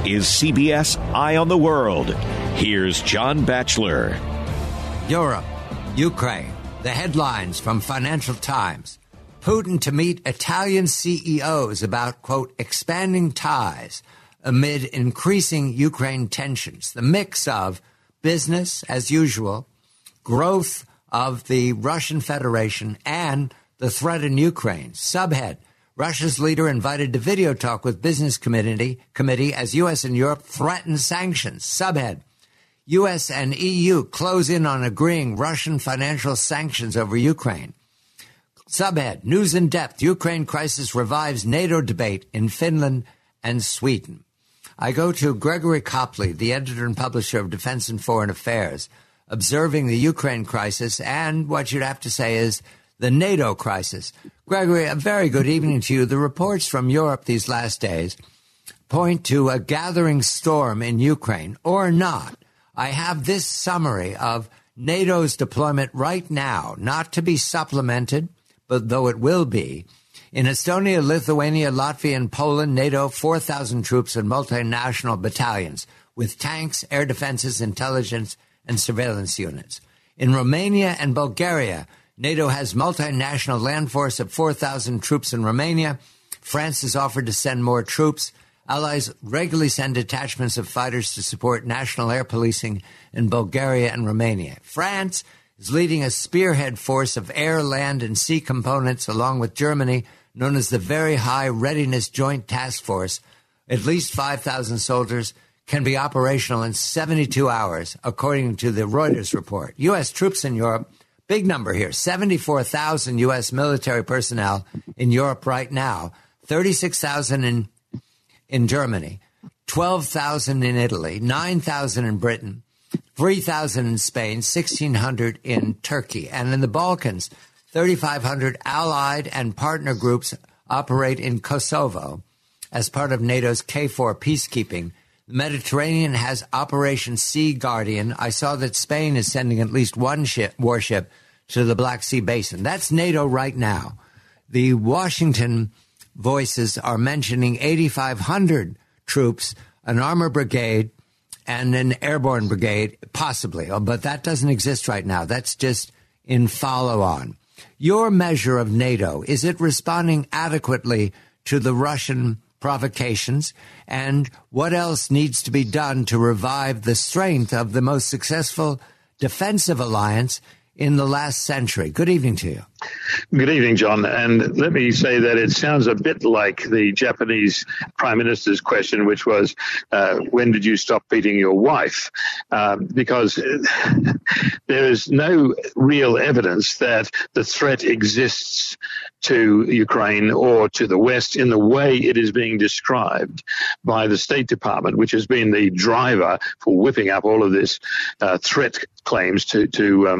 is CBS Eye on the World. Here's John Batchelor. Europe, Ukraine, the headlines from Financial Times. Putin to meet Italian CEOs about, quote, expanding ties amid increasing Ukraine tensions. The mix of business as usual, growth of the Russian Federation, and the threat in Ukraine. Subhead, Russia's leader invited to video talk with business committee as U.S. and Europe threaten sanctions. Subhead, U.S. and EU close in on agreeing Russian financial sanctions over Ukraine. Subhead, news in depth, Ukraine crisis revives NATO debate in Finland and Sweden. I go to Gregory Copley, the editor and publisher of Defense and Foreign Affairs, observing the Ukraine crisis and what you'd have to say is the NATO crisis. Gregory, a very good evening to you. The reports from Europe these last days point to a gathering storm in Ukraine, or not. I have this summary of NATO's deployment right now, not to be supplemented, but though it will be. In Estonia, Lithuania, Latvia, and Poland, NATO 4,000 troops and multinational battalions with tanks, air defenses, intelligence, and surveillance units. In Romania and Bulgaria, NATO has multinational land force of 4,000 troops in Romania. France has offered to send more troops. Allies regularly send detachments of fighters to support national air policing in Bulgaria and Romania. France is leading a spearhead force of air, land, and sea components along with Germany, known as the Very High Readiness Joint Task Force. At least 5,000 soldiers can be operational in 72 hours, according to the Reuters report. U.S. troops in Europe, big number here, 74,000 U.S. military personnel in Europe right now, 36,000 in Germany, 12,000 in Italy, 9,000 in Britain, 3,000 in Spain, 1,600 in Turkey. And in the Balkans, 3,500 allied and partner groups operate in Kosovo as part of NATO's KFOR peacekeeping. The Mediterranean has Operation Sea Guardian. I saw that Spain is sending at least one warship to the Black Sea Basin. That's NATO right now. The Washington voices are mentioning 8,500 troops, an armor brigade, and an airborne brigade, possibly. But that doesn't exist right now. That's just in follow-on. Your measure of NATO, is it responding adequately to the Russian provocations? And what else needs to be done to revive the strength of the most successful defensive alliance in the last century? Good evening to you. Good evening, John. And let me say that it sounds a bit like the Japanese Prime Minister's question, which was, when did you stop beating your wife? Because there is no real evidence that the threat exists to Ukraine or to the West in the way it is being described by the State Department, which has been the driver for whipping up all of this threat claims to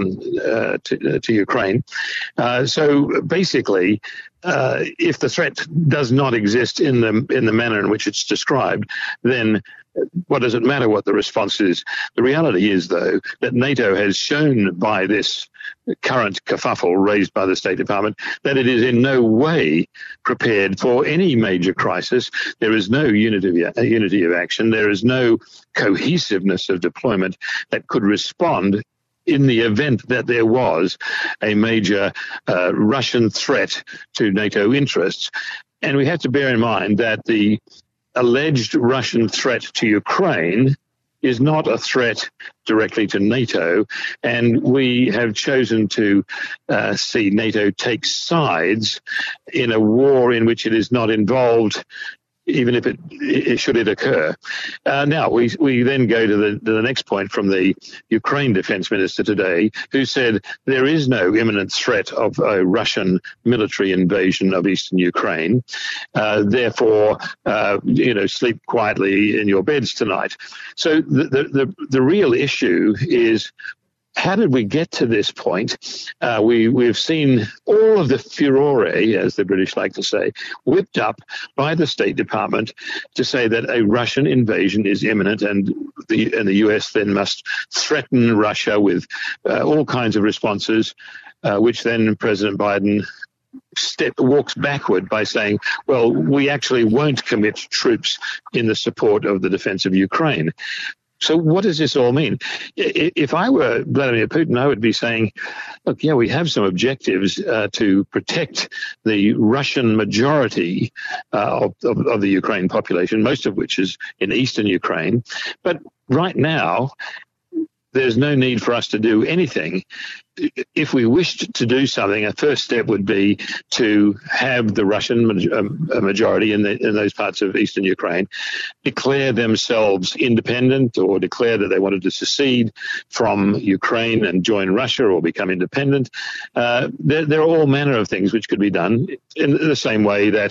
Ukraine. So basically, if the threat does not exist in the manner in which it's described, then what does it matter what the response is? The reality is, though, that NATO has shown by this current kerfuffle raised by the State Department that it is in no way prepared for any major crisis. There is no unity of action. There is no cohesiveness of deployment that could respond in the event that there was a major Russian threat to NATO interests. And we have to bear in mind that the alleged Russian threat to Ukraine is not a threat directly to NATO, and we have chosen to see NATO take sides in a war in which it is not involved, even if it should it occur. Now, we then go to the next point from the Ukraine defense minister today, who said there is no imminent threat of a Russian military invasion of eastern Ukraine. Therefore, sleep quietly in your beds tonight. So the real issue is, how did we get to this point? We've seen all of the furore, as the British like to say, whipped up by the State Department to say that a Russian invasion is imminent, and the US then must threaten Russia with all kinds of responses, which then President Biden walks backward by saying, well, we actually won't commit troops in the support of the defense of Ukraine. So what does this all mean? If I were Vladimir Putin, I would be saying, look, yeah, we have some objectives to protect the Russian majority of the Ukraine population, most of which is in eastern Ukraine. But right now, there's no need for us to do anything. If we wished to do something, a first step would be to have the Russian majority in those parts of eastern Ukraine declare themselves independent, or declare that they wanted to secede from Ukraine and join Russia or become independent. There are all manner of things which could be done in the same way that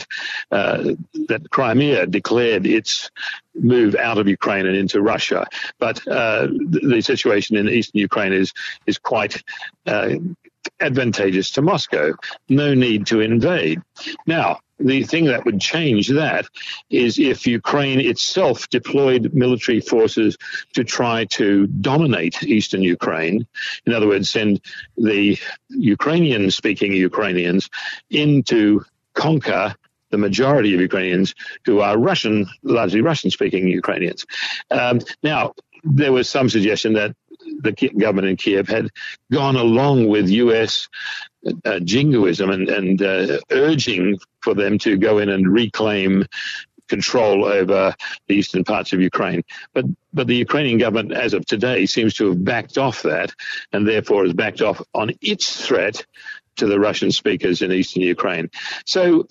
Crimea declared its move out of Ukraine and into Russia. But the situation in eastern Ukraine is quite advantageous to Moscow. No need to invade. Now, the thing that would change that is if Ukraine itself deployed military forces to try to dominate eastern Ukraine. In other words, send the Ukrainian-speaking Ukrainians in to conquer the majority of Ukrainians who are largely Russian-speaking Ukrainians. Now, there was some suggestion that the government in Kiev had gone along with U.S. jingoism and urging for them to go in and reclaim control over the eastern parts of Ukraine. But the Ukrainian government, as of today, seems to have backed off that, and therefore has backed off on its threat to the Russian speakers in eastern Ukraine. So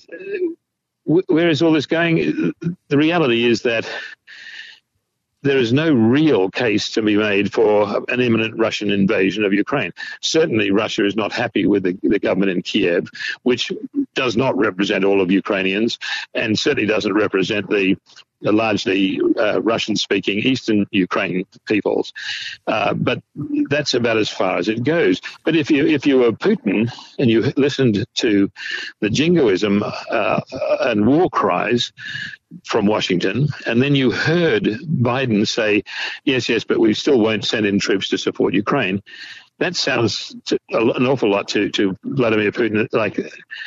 where is all this going? The reality is that there is no real case to be made for an imminent Russian invasion of Ukraine. Certainly, Russia is not happy with the government in Kiev, which does not represent all of Ukrainians, and certainly doesn't represent the largely Russian-speaking eastern Ukraine peoples. But that's about as far as it goes. But if you were Putin and you listened to the jingoism and war cries from Washington, and then you heard Biden say, yes, but we still won't send in troops to support Ukraine, that sounds an awful lot to Vladimir Putin. Like,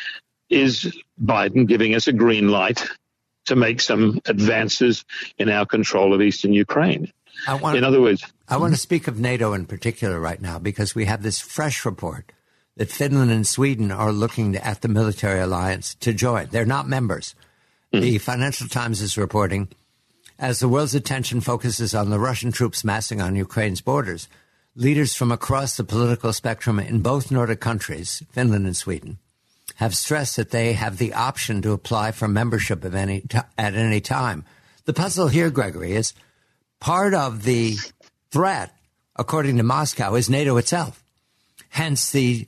is Biden giving us a green light to make some advances in our control of eastern Ukraine? In other words, I want to speak of NATO in particular right now, because we have this fresh report that Finland and Sweden are looking at the military alliance to join. They're not members. The Financial Times is reporting, as the world's attention focuses on the Russian troops massing on Ukraine's borders, leaders from across the political spectrum in both Nordic countries, Finland and Sweden, have stressed that they have the option to apply for membership at any time. The puzzle here, Gregory, is part of the threat, according to Moscow, is NATO itself. Hence the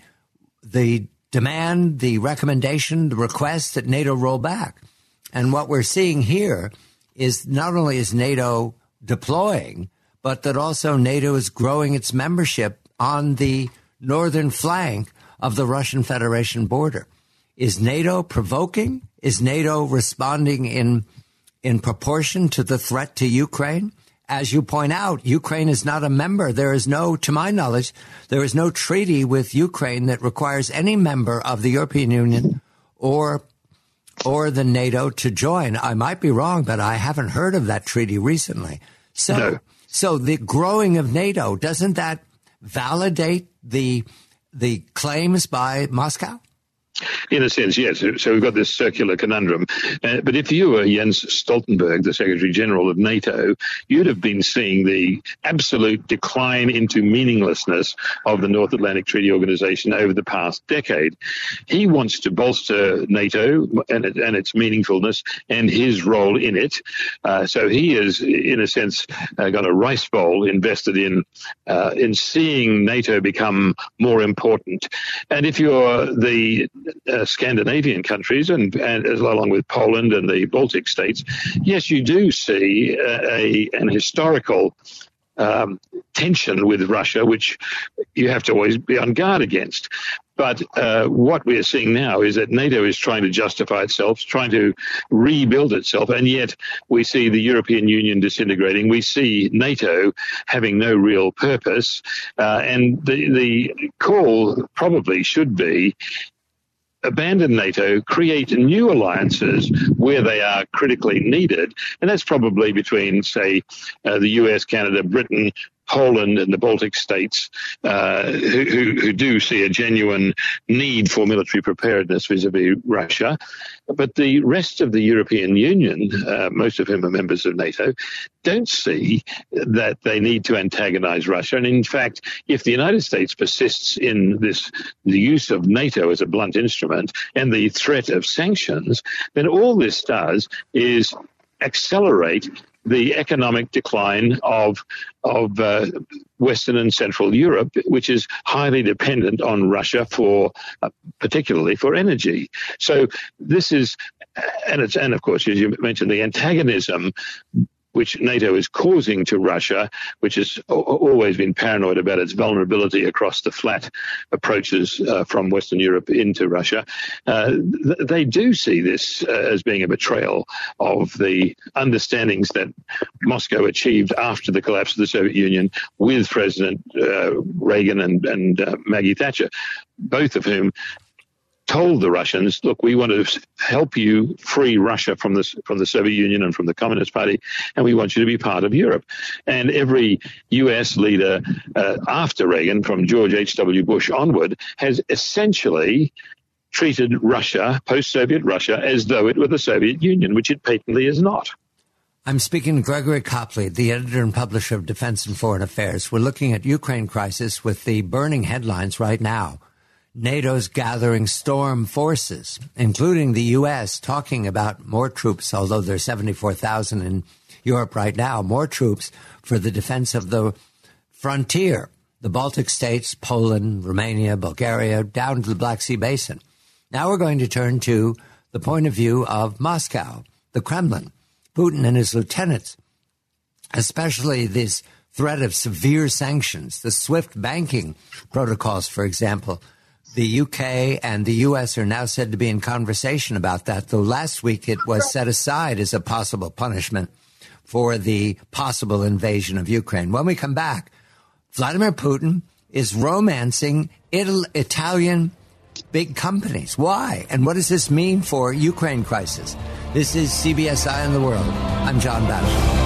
demand, the recommendation, the request that NATO roll back. And what we're seeing here is not only is NATO deploying, but that also NATO is growing its membership on the northern flank of the Russian Federation border. Is NATO provoking? Is NATO responding in proportion to the threat to Ukraine? As you point out, Ukraine is not a member. There is no, to my knowledge, there is no treaty with Ukraine that requires any member of the European Union or the NATO to join. I might be wrong, but I haven't heard of that treaty recently. So the growing of NATO, doesn't that validate the claims by Moscow? In a sense, yes. So we've got this circular conundrum. But if you were Jens Stoltenberg, the Secretary General of NATO, you'd have been seeing the absolute decline into meaninglessness of the North Atlantic Treaty Organization over the past decade. He wants to bolster NATO and its meaningfulness and his role in it. So he is, in a sense, got a rice bowl invested in seeing NATO become more important. And if you're the Scandinavian countries and along with Poland and the Baltic states, yes, you do see an historical tension with Russia, which you have to always be on guard against. But what we're seeing now is that NATO is trying to justify itself, trying to rebuild itself, and yet we see the European Union disintegrating. We see NATO having no real purpose, and the call probably should be, abandon NATO, create new alliances where they are critically needed. And that's probably between, say, the US, Canada, Britain, Poland and the Baltic states, who do see a genuine need for military preparedness vis-a-vis Russia. But the rest of the European Union, most of whom are members of NATO, don't see that they need to antagonize Russia. And in fact, if the United States persists in the use of NATO as a blunt instrument and the threat of sanctions, then all this does is accelerate the economic decline of Western and Central Europe, which is highly dependent on Russia particularly for energy. So this is, and of course, as you mentioned, the antagonism which NATO is causing to Russia, which has always been paranoid about its vulnerability across the flat approaches from Western Europe into Russia. They do see this as being a betrayal of the understandings that Moscow achieved after the collapse of the Soviet Union with President Reagan and Maggie Thatcher, both of whom told the Russians, look, we want to help you free Russia from the Soviet Union and from the Communist Party, and we want you to be part of Europe. And every U.S. leader after Reagan, from George H.W. Bush onward, has essentially treated Russia, post-Soviet Russia, as though it were the Soviet Union, which it patently is not. I'm speaking to Gregory Copley, the editor and publisher of Defense and Foreign Affairs. We're looking at Ukraine crisis with the burning headlines right now. NATO's gathering storm forces, including the U.S., talking about more troops, although there's 74,000 in Europe right now, more troops for the defense of the frontier, the Baltic states, Poland, Romania, Bulgaria, down to the Black Sea Basin. Now we're going to turn to the point of view of Moscow, the Kremlin, Putin and his lieutenants, especially this threat of severe sanctions, the SWIFT banking protocols, for example. The UK and the US are now said to be in conversation about that, though last week it was set aside as a possible punishment for the possible invasion of Ukraine. When we come back, Vladimir Putin is romancing Italian big companies. Why? And what does this mean for Ukraine crisis? This is CBS Eye on the World. I'm John Batchelor.